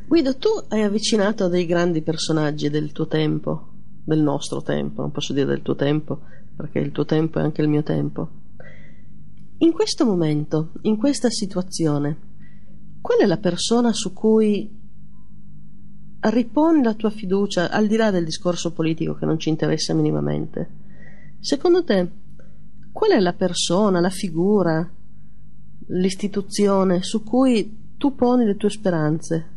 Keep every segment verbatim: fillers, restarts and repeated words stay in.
Guido, tu hai avvicinato dei grandi personaggi del tuo tempo, del nostro tempo, non posso dire del tuo tempo, perché il tuo tempo è anche il mio tempo. In questo momento, in questa situazione, qual è la persona su cui riponi la tua fiducia, al di là del discorso politico che non ci interessa minimamente? Secondo te, qual è la persona, la figura, l'istituzione su cui tu poni le tue speranze?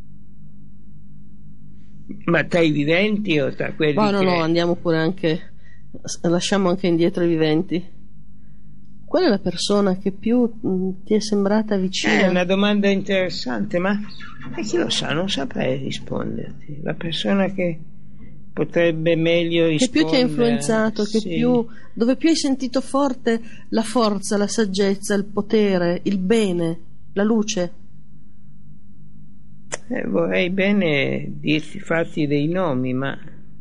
Ma tra i viventi o tra quelli oh, no, che... no, andiamo pure anche, lasciamo anche indietro i viventi. Qual è la persona che più mh, ti è sembrata vicina? È una domanda interessante, ma e chi lo sa, non saprei risponderti. La persona che potrebbe meglio rispondere, che più ti ha influenzato, che sì. più, dove più hai sentito forte la forza, la saggezza, il potere, il bene, la luce? Eh, vorrei bene dirti, farti dei nomi, ma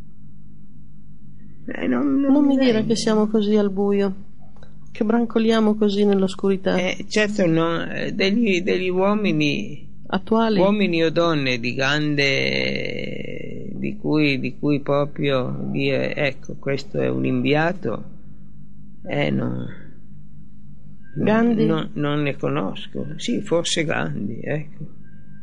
eh, non, non, non mi mi dire che siamo così al buio, che brancoliamo così nell'oscurità. Eh, certo, no, degli, degli uomini attuali, uomini o donne di grande, di cui, di cui proprio dire ecco, questo è un inviato, eh no, Gandhi? No, non ne conosco. Sì, forse Gandhi, ecco.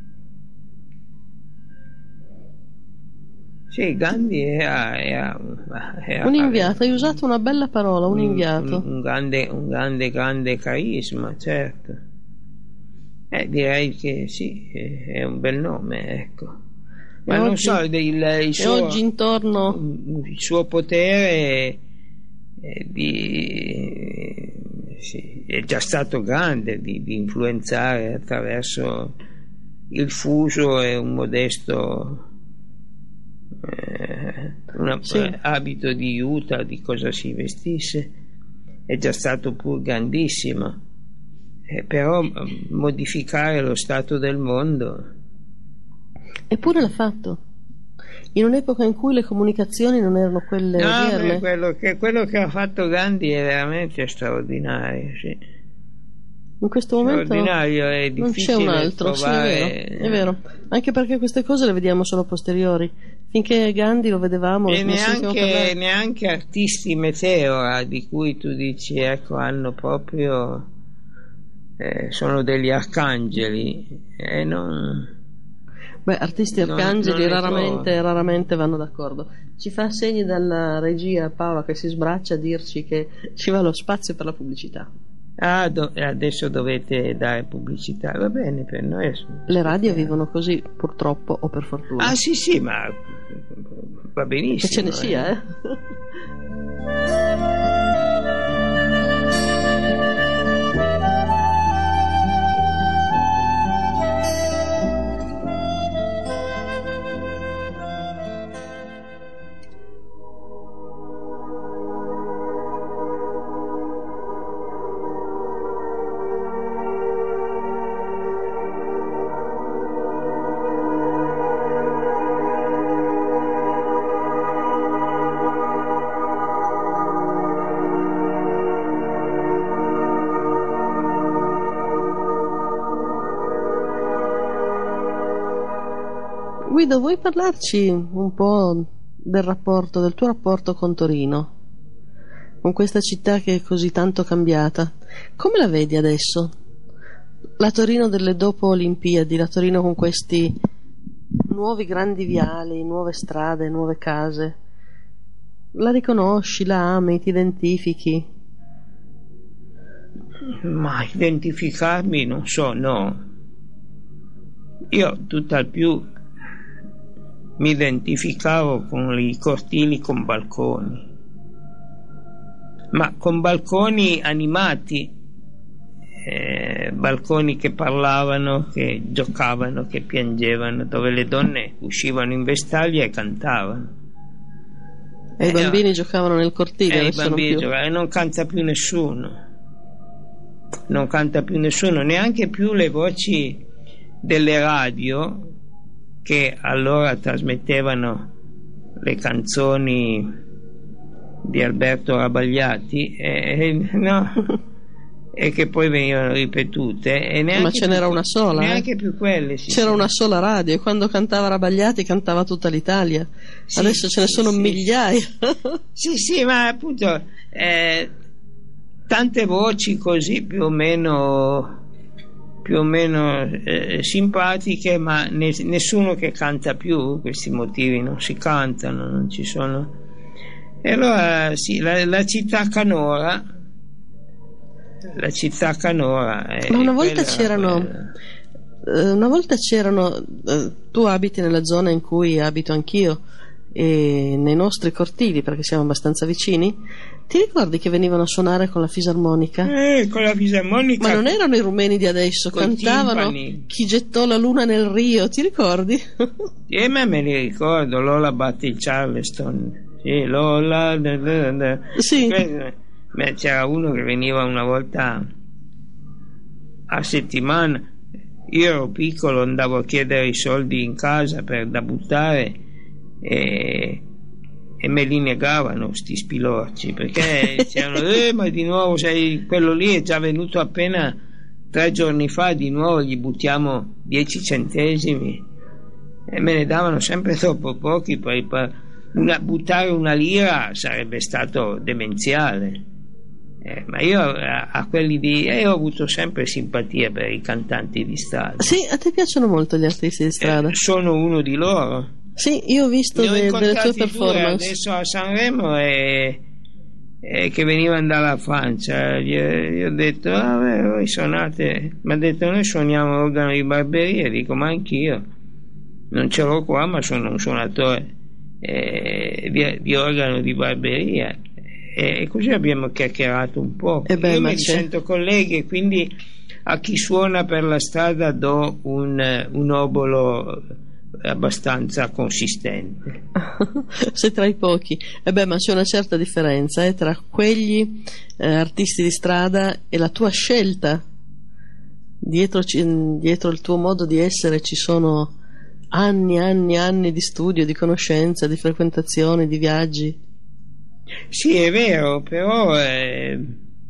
Sì, Gandhi era, era, era un inviato, hai usato una bella parola, un, un inviato. Un, un grande, un grande, grande carisma, certo. Eh, direi che sì, è un bel nome, ecco. Ma e non oggi, so, il, il, suo, e oggi intorno il suo potere è, di, sì, è già stato grande di, di influenzare attraverso il fuso e un modesto eh, un sì. abito di juta, di cosa si vestisse, è già stato pur grandissimo. Eh, però modificare lo stato del mondo, eppure l'ha fatto in un'epoca in cui le comunicazioni non erano quelle no, odierne. Quello che, quello che ha fatto Gandhi è veramente straordinario, sì. In questo momento è non c'è un altro, trovare... sì, è, vero, è vero, anche perché queste cose le vediamo solo posteriori. Finché Gandhi lo vedevamo e neanche, neanche artisti meteora di cui tu dici ecco hanno proprio eh, sono degli arcangeli e non beh, artisti arcangeli non, non raramente, raramente vanno d'accordo. Ci fa segni dalla regia Paola che si sbraccia a dirci che ci va lo spazio per la pubblicità. Ah, do- adesso dovete dare pubblicità, va bene, per noi è le radio vivono così, purtroppo o per fortuna. Ah sì sì, ma va benissimo che ce ne eh. sia, eh Guido, vuoi parlarci un po' del rapporto, del tuo rapporto con Torino, con questa città che è così tanto cambiata? Come la vedi adesso? La Torino delle dopo Olimpiadi, la Torino con questi nuovi grandi viali, nuove strade, nuove case. La riconosci, la ami, ti identifichi? Ma identificarmi non so, no. Io tutt'al più mi identificavo con i cortili con balconi, ma con balconi animati, eh, balconi che parlavano, che giocavano, che piangevano, dove le donne uscivano in vestaglia e cantavano. E eh, i bambini no. giocavano nel cortile, e adesso i bambini non più. giocavano, e non canta più nessuno, non canta più nessuno, neanche più le voci delle radio che allora trasmettevano le canzoni di Alberto Rabagliati, e, no, e che poi venivano ripetute, e neanche ma ce n'era più, una sola, neanche eh? più quelle, sì, c'era sì. una sola radio, e quando cantava Rabagliati cantava tutta l'Italia. Sì, adesso ce ne sì, sono sì. migliaia. Sì, sì, ma appunto eh, tante voci così più o meno più o meno eh, simpatiche, ma ne, nessuno che canta più. Questi motivi non si cantano, non ci sono. E allora sì, la, la città canora, la città canora è Ma una volta quella- c'erano, quella- eh, una volta c'erano, eh, tu abiti nella zona in cui abito anch'io, e nei nostri cortili, perché siamo abbastanza vicini, ti ricordi che venivano a suonare con la fisarmonica? eh, con la fisarmonica, Ma non erano i rumeni di adesso, coi cantavano timpani. Chi gettò la luna nel Rio, ti ricordi? E me me li ricordo, Lola batte il Charleston, sì, Lola da, da, da. Sì. Questo- beh, c'era uno che veniva una volta a settimana, io ero piccolo, andavo a chiedere i soldi in casa per da buttare, e, e me li negavano sti spilorci, perché dicevano eh, ma di nuovo sei quello lì, è già venuto appena tre giorni fa, di nuovo gli buttiamo dieci centesimi, e me ne davano sempre troppo pochi. Poi per una, buttare una lira sarebbe stato demenziale. Eh, ma io a, a quelli di eh, ho avuto sempre simpatia per i cantanti di strada. Sì, a te piacciono molto gli artisti di strada? Eh, sono uno di loro. Sì, io ho visto Ne ho de- delle tue incontrati due performance. adesso a Sanremo, e, e che venivano dalla Francia. Gli, gli ho detto ah beh, voi suonate, mi ha detto noi suoniamo organo di barberia, dico ma anch'io non ce l'ho qua, ma sono un suonatore eh, di, di organo di barberia, e, e così abbiamo chiacchierato un po'. Eh beh, io ma me li c'è. sento colleghi, e quindi a chi suona per la strada do un, un obolo abbastanza consistente. Sei tra i pochi. E beh, ma c'è una certa differenza eh, tra quegli eh, artisti di strada e la tua scelta. Dietro, ci- dietro il tuo modo di essere ci sono anni e anni e anni di studio, di conoscenza, di frequentazione, di viaggi. Sì, è vero, però eh,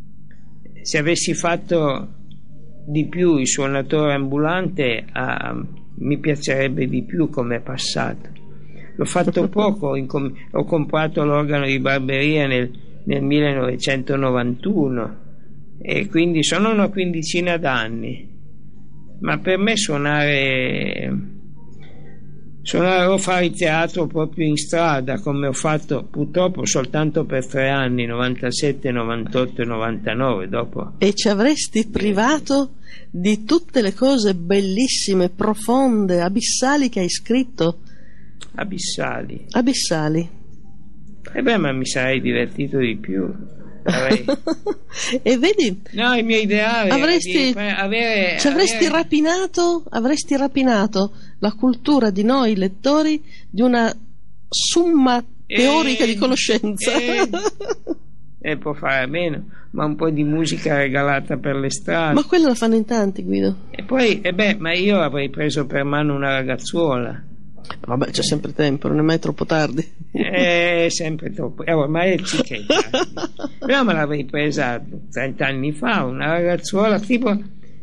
se avessi fatto di più il suonatore ambulante, ah, mi piacerebbe di più come è passato. L'ho fatto poco, ho, incom- ho comprato l'organo di barberia nel, nel millenovecentonovantuno, e quindi sono una quindicina d'anni, ma per me suonare suonare o fare teatro proprio in strada, come ho fatto purtroppo soltanto per tre anni, novantasette, novantotto e novantanove, dopo E ci avresti privato di tutte le cose bellissime, profonde, abissali che hai scritto? abissali. Abissali. E beh, ma mi sarei divertito di più. Avrei- E vedi, No, il mio ideale Avresti- era di pre- avere, ci avresti avere- rapinato, avresti rapinato la cultura di noi lettori di una summa teorica Eh, di conoscenza. eh, e può fare a meno, ma un po' di musica regalata per le strade. Ma quella la fanno in tanti, Guido. E poi, e beh, ma io avrei preso per mano una ragazzuola. Vabbè, c'è sempre tempo, non è mai troppo tardi. È sempre troppo, eh, ormai è cicchetta. Però me l'avrei presa trenta anni fa, una ragazzuola tipo,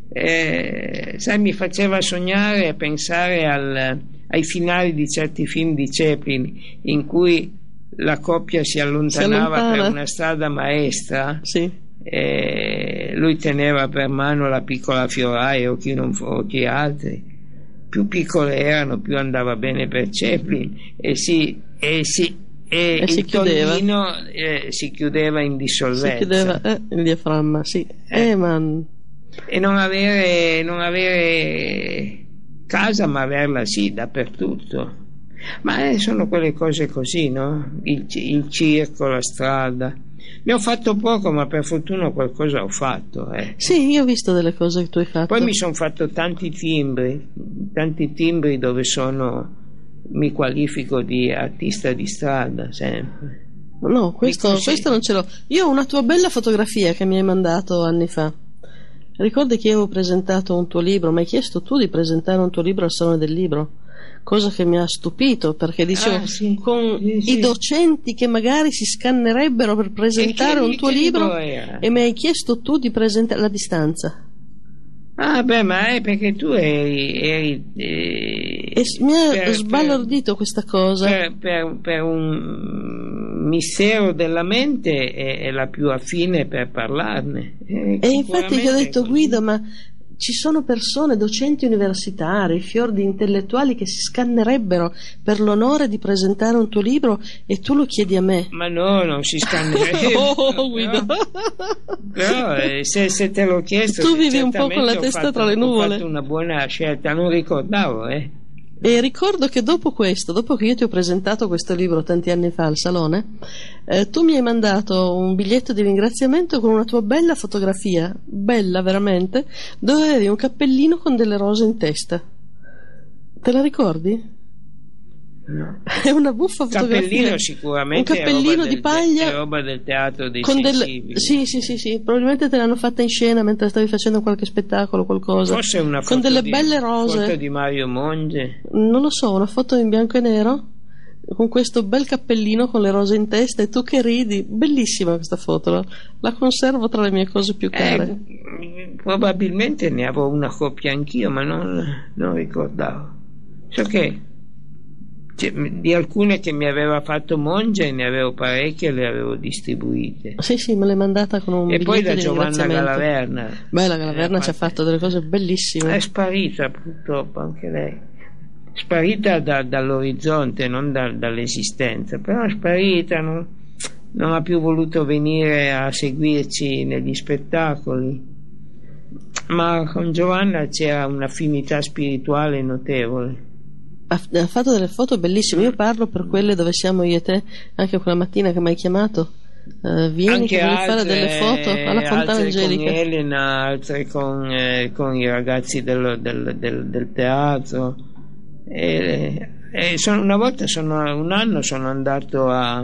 eh, sai, mi faceva sognare e pensare al, ai finali di certi film di Chaplin, in cui la coppia si allontanava Si allontana. per una strada maestra, Sì. e lui teneva per mano la piccola fioraia, o chi, non, o chi altri. Più piccole erano, più andava bene per Chaplin, e si, e si, e E il si chiudeva. tonnino eh, si chiudeva in Si dissolvenza. chiudeva eh, il diaframma, sì. Eh. Eh, ma E non avere, non avere casa, ma averla sì dappertutto. Ma eh, sono quelle cose così, no? Il, il circo, la strada. Ne ho fatto poco, ma per fortuna qualcosa ho fatto. Eh. sì, io ho visto delle cose che tu hai fatto. Poi mi sono fatto tanti timbri, tanti timbri dove sono, mi qualifico di artista di strada sempre. No, questo, Dico sì. questo non ce l'ho. Io ho una tua bella fotografia che mi hai mandato anni fa. Ricordi che io avevo presentato un tuo libro? Mi hai chiesto tu di presentare un tuo libro al Salone del Libro. cosa che mi ha stupito, perché dicevo, Ah, sì. con Sì, i sì. docenti che magari si scannerebbero per presentare E che- un tuo che libro, libro era? e mi hai chiesto tu di presentare la distanza. Ah, beh, ma è perché tu eri, eri eh, E s- mi ha per- sbalordito questa cosa. per, per, per un mistero della mente è, è la più affine per parlarne. Eh, E infatti ti ho sicuramente detto, è così. Guido, ma ci sono persone, docenti universitari, fior di intellettuali che si scannerebbero per l'onore di presentare un tuo libro e tu lo chiedi a me. Ma no, non si scannerebbe. Oh, Guido. Però eh, se, se te l'ho chiesto, Tu vivi un po' con la certamente ho testa fatto- tra le nuvole. Ho fatto una buona scelta, non ricordavo, eh. E ricordo che dopo questo, dopo che io ti ho presentato questo libro tanti anni fa al Salone, eh, tu mi hai mandato un biglietto di ringraziamento con una tua bella fotografia, bella veramente, dove avevi un cappellino con delle rose in testa. Te la ricordi? No. È una buffa fotografia. Cappellino sicuramente un cappellino è roba di del, paglia è roba del teatro dei con del... sensibili. sì, sì, sì, sì, probabilmente te l'hanno fatta in scena mentre stavi facendo qualche spettacolo, qualcosa. Forse una foto con delle di, belle rose. foto di Mario Monge. Non lo so, una foto in bianco e nero con questo bel cappellino con le rose in testa e tu che ridi. Bellissima questa foto, la, la conservo tra le mie cose più care. Eh, probabilmente ne avevo una coppia anch'io, ma non, non ricordavo. So che cioè, di alcune che mi aveva fatto Monge ne avevo parecchie e le avevo distribuite. Sì, sì, me l'hai mandata con un E biglietto poi da di Giovanna ringraziamento. Galaverna. Beh, la Galaverna Eh, ci ha fatto delle cose bellissime. È sparita purtroppo anche lei. Sparita da- dall'orizzonte, non da- dall'esistenza, però è sparita, non, non ha più voluto venire a seguirci negli spettacoli. Ma con Giovanna c'era un'affinità spirituale notevole. Ha, ha fatto delle foto bellissime. Io parlo per quelle dove siamo io e te, anche quella mattina che mi hai chiamato. Eh, vieni Anche che devi fare altre- delle foto alla Fontana altre Angelica. con Elena, altre con, eh, con i ragazzi del, del- del- del teatro. E, e sono- una volta, sono, un anno sono andato a,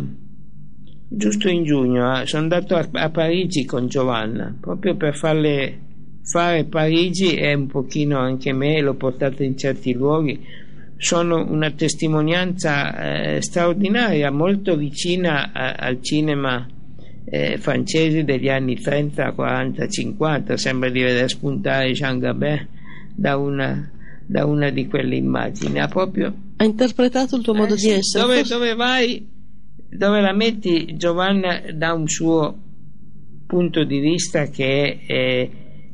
giusto in giugno, eh, sono andato a, a Parigi con Giovanna, proprio per farle fare Parigi e un pochino anche me, l'ho portata in certi luoghi. Sono una testimonianza eh, straordinaria, molto vicina a- al cinema eh, francese degli anni trenta, quaranta, cinquanta. Sembra di vedere spuntare Jean Gabin da una, da una di quelle immagini. Ha proprio Ha interpretato il tuo modo eh, di sì, essere. dove, Forse- dove vai, dove la metti, Giovanna dà un suo punto di vista che è,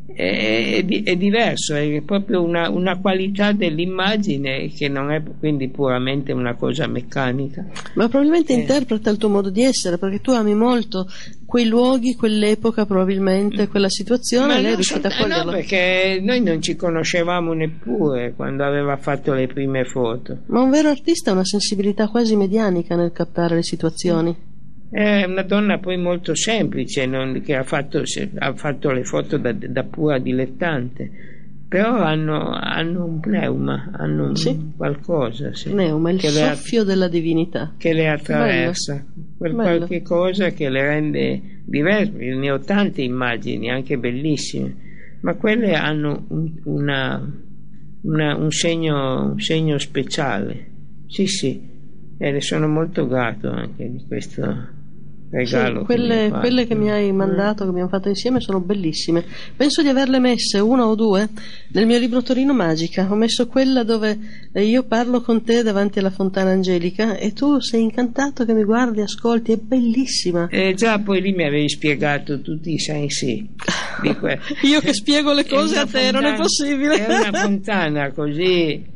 è, è di- è diverso, è proprio una, una qualità dell'immagine che non è quindi puramente una cosa meccanica. Ma probabilmente Eh. interpreta il tuo modo di essere, perché tu ami molto quei luoghi, quell'epoca, probabilmente, quella situazione, e lei è non riuscita so- a eh, no, coglierla. perché noi non ci conoscevamo neppure quando aveva fatto le prime foto. Ma un vero artista ha una sensibilità quasi medianica nel captare le situazioni. È una donna poi molto semplice, non- che ha fatto, se- ha fatto le foto da, da pura dilettante, però hanno, hanno un pneuma, hanno un Sì. qualcosa sì, Neuma, il che, le, soffio della divinità. che le attraversa, quel Bello. qualche cosa che le rende diverse. Ne ho tante immagini, anche bellissime, ma quelle hanno un, una, una- un, segno, un segno speciale. Sì, sì, e le sono molto grato anche di questo regalo. Sì, che mi quelle, hai fatto. quelle che mi hai mandato, che abbiamo fatto insieme, sono bellissime. Penso di averle messe una o due nel mio libro Torino Magica. Ho messo quella dove eh, io parlo con te davanti alla Fontana Angelica e tu sei incantato che mi guardi, ascolti, è bellissima. E già poi lì mi avevi spiegato tutti i sensi di que- Io che spiego le È cose una a te, non è fontana- possibile. È una fontana così,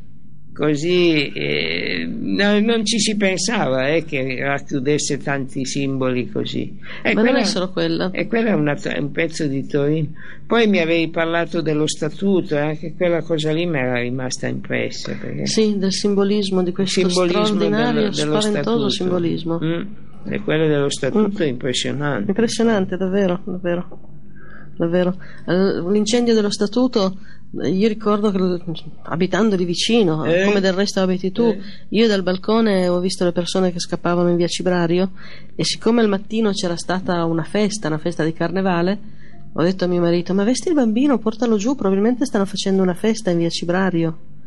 così eh, no- non ci si pensava eh, che racchiudesse tanti simboli così. E Ma non quella- è solo quella. E quello è, una- è un pezzo di Torino. Poi mi avevi parlato dello statuto, e anche quella cosa lì mi era rimasta impressa. Perché Sì, del simbolismo, di questo simbolismo straordinario, dello- dello spaventoso statuto. simbolismo. Mm. E quello dello statuto Mm. è impressionante. Impressionante, davvero, davvero, davvero. Eh, L'incendio dello statuto, eh, io ricordo che l- abitando lì vicino, Eh. come del resto abiti tu, Eh. io dal balcone ho visto le persone che scappavano in via Cibrario e siccome al mattino c'era stata una festa, una festa di carnevale, ho detto a mio marito: ma vesti il bambino, portalo giù, probabilmente stanno facendo una festa in via Cibrario.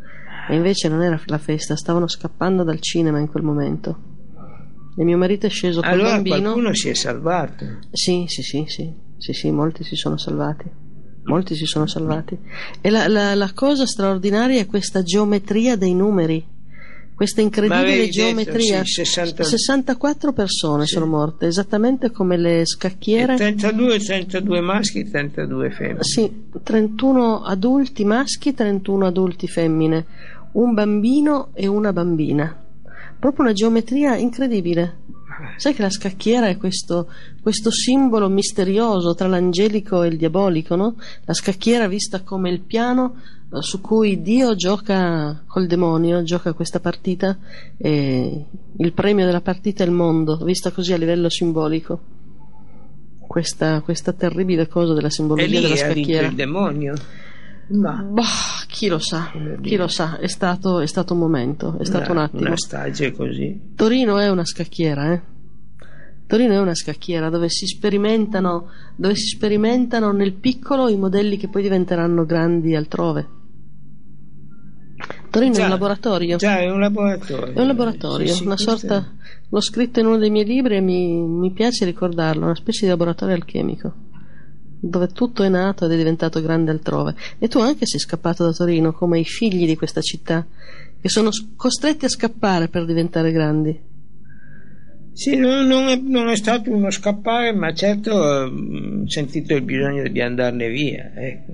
E invece non era la festa, stavano scappando dal cinema in quel momento. E mio marito è sceso col allora bambino. Qualcuno si è salvato? Sì, sì, sì, sì, sì, sì, molti si sono salvati. Molti si sono salvati. E la, la, la cosa straordinaria è questa geometria dei numeri. Questa incredibile geometria. Detto, sì, sessanta... sessantaquattro persone sì. sono morte, esattamente come le scacchiere. E trentadue, trentadue maschi, trentadue femmine. Sì, trentuno adulti maschi, trentuno adulti femmine, un bambino e una bambina. Proprio una geometria incredibile. Sai che la scacchiera è questo, questo simbolo misterioso tra l'angelico e il diabolico, no? La scacchiera vista come il piano su cui Dio gioca col demonio, gioca questa partita, e il premio della partita è il mondo, vista così a livello simbolico. Questa, questa terribile cosa della simbologia della scacchiera. E lì il demonio? Ma bah, chi lo sa, chi lo sa, è stato, è stato un momento, è stato una, un attimo. Una strage così. Torino è una scacchiera, eh? Torino è una scacchiera dove si sperimentano, dove si sperimentano nel piccolo i modelli che poi diventeranno grandi altrove. Torino già, è un laboratorio. Già, è un laboratorio. È un laboratorio, sì, sì, una sorta. È... L'ho scritto in uno dei miei libri e mi, mi piace ricordarlo, una specie di laboratorio alchemico, dove tutto è nato ed è diventato grande altrove. E tu anche sei scappato da Torino, come i figli di questa città, che sono costretti a scappare per diventare grandi. Sì, non, non, è, non è stato uno scappare, ma certo ho sentito il bisogno di andarne via, ecco.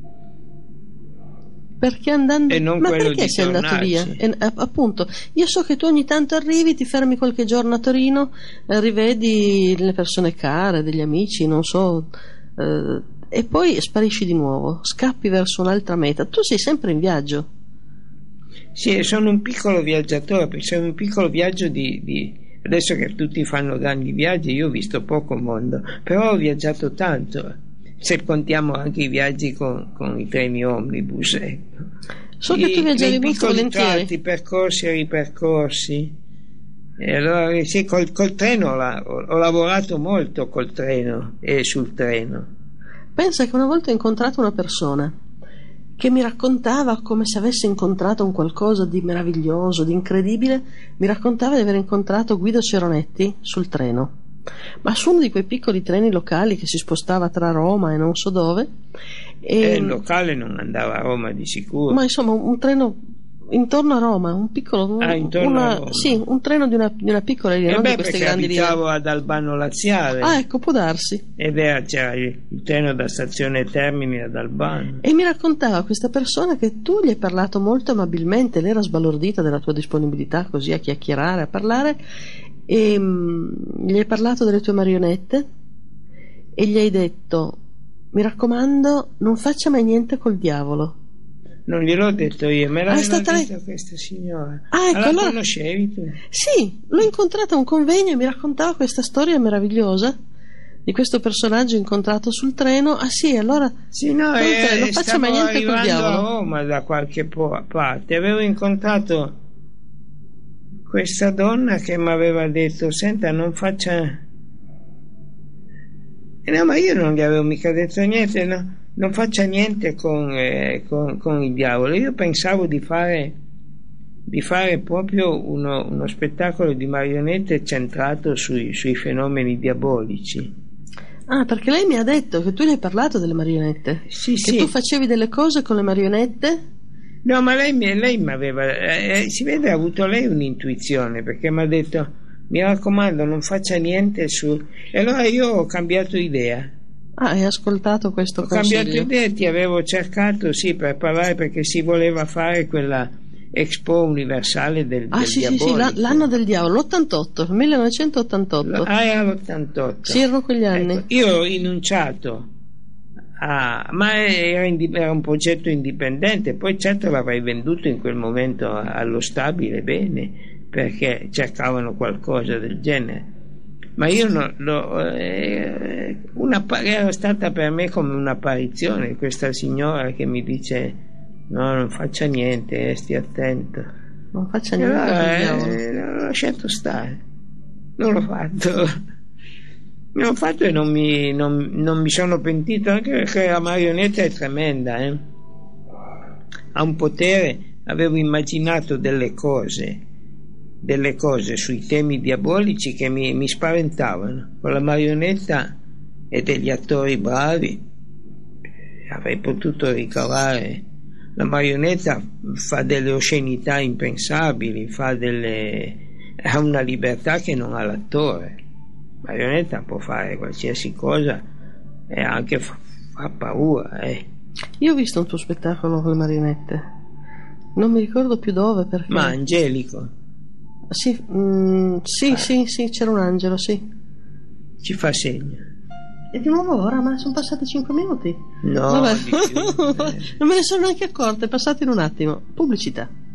Perché andando e non ma quello perché di sei tornarci. Andato via? E, appunto, io so che tu ogni tanto arrivi, ti fermi qualche giorno a Torino, eh, rivedi le persone care, degli amici, non so, eh, e poi sparisci di nuovo, scappi verso un'altra meta. Tu sei sempre in viaggio. Sì, sono un piccolo viaggiatore, perché sono un piccolo viaggio di, di... Adesso che tutti fanno grandi viaggi, io ho visto poco mondo, però ho viaggiato tanto, se contiamo anche i viaggi con, con i treni omnibus. Ecco. So che tu viaggiavi molto volentieri. Tratti, percorsi e ripercorsi. E allora sì, col, col treno la, ho, ho lavorato molto col treno e sul treno. Pensa che una volta ho incontrato una persona che mi raccontava come se avesse incontrato un qualcosa di meraviglioso, di incredibile. Mi raccontava di aver incontrato Guido Ceronetti sul treno, ma su uno di quei piccoli treni locali che si spostava tra Roma e non so dove. E eh, il locale non andava a Roma di sicuro, ma insomma un treno intorno a Roma, un piccolo ah, intorno una, a Roma. Sì, un treno di una, di una piccola linea, eh non beh, di queste perché grandi abitavo linee. ad Albano Laziale. Ah, ecco, può darsi. Ed era, c'era il, il treno da stazione Termini ad Albano. E mi raccontava questa persona che tu gli hai parlato molto amabilmente, lei era sbalordita della tua disponibilità così a chiacchierare, a parlare, e mh, gli hai parlato delle tue marionette e gli hai detto: mi raccomando, non faccia mai niente col diavolo. Non gliel'ho detto io, me l'aveva ah, detto lei... questa signora. Ah, ecco, la allora... conoscevi tu? Sì, l'ho incontrata a un convegno e mi raccontava questa storia meravigliosa di questo personaggio incontrato sul treno. Ah sì, allora sì, no, eh, non faccia mai niente col diavolo. A Roma da qualche parte avevo incontrato questa donna che mi aveva detto: senta, non faccia. E no, ma io non gli avevo mica detto niente, no? Non faccia niente con, eh, con, con il diavolo. Io pensavo di fare di fare proprio uno, uno spettacolo di marionette centrato sui, sui fenomeni diabolici. Ah, perché lei mi ha detto che tu gli hai parlato delle marionette, sì, che sì. tu facevi delle cose con le marionette. No, ma lei mi lei aveva eh, si vede, ha avuto lei un'intuizione, perché mi ha detto: mi raccomando, non faccia niente su. E allora io ho cambiato idea. Ah, hai ascoltato questo ho consiglio? Ho cambiato idea, ti avevo cercato, sì, per parlare, perché si voleva fare quella Expo universale del, ah, del sì, diabolico. sì, sì, l'anno del diavolo, l'ottantotto, millenovecentottantotto. Ah, era l'ottantotto. Sì, erano quegli anni. Ecco, io ho rinunciato, a, ma era, era un progetto indipendente, poi certo l'avrei venduto in quel momento allo Stabile bene, perché cercavano qualcosa del genere. Ma io no, no, eh, una, era stata per me come un'apparizione questa signora che mi dice: no, non faccia niente, eh, stia attento. Non faccia niente. Allora, eh, l'ho lasciato stare, non l'ho fatto. Non l'ho fatto e non mi, non, non mi sono pentito, anche perché la marionetta è tremenda, eh? Ha un potere avevo immaginato delle cose delle cose sui temi diabolici che mi, mi spaventavano. Con la marionetta e degli attori bravi avrei potuto ricavare. La marionetta fa delle oscenità impensabili, fa delle ha una libertà che non ha l'attore. La marionetta può fare qualsiasi cosa e anche fa, fa paura, eh. Io ho visto un tuo spettacolo con le marionette, non mi ricordo più dove, perché... Ma Angelico? Sì, mm, sì, ah. sì, sì, c'era un angelo, sì. Ci fa segno. E di nuovo ora? Ma sono passati cinque minuti? No, Vabbè. di più, eh. Non me ne sono neanche accorta, è passato in un attimo. Pubblicità.